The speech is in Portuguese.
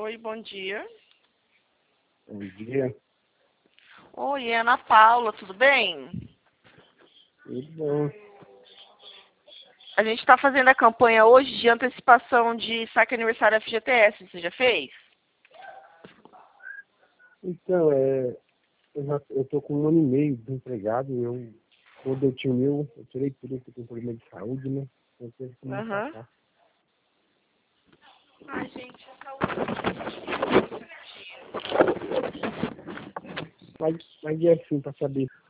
Oi, bom dia. Bom dia. Oi, é Ana Paula, tudo bem? Tudo bom. A gente está fazendo a campanha hoje de antecipação de saque aniversário FGTS, você já fez? Então, eu tô com 1 ano e meio desempregado. Quando eu tinha o meu, eu tirei tudo, eu tô com problema de saúde, né? Então, teve que me Aham. passar. Ai, gente, a saúde. Mas é assim, pra saber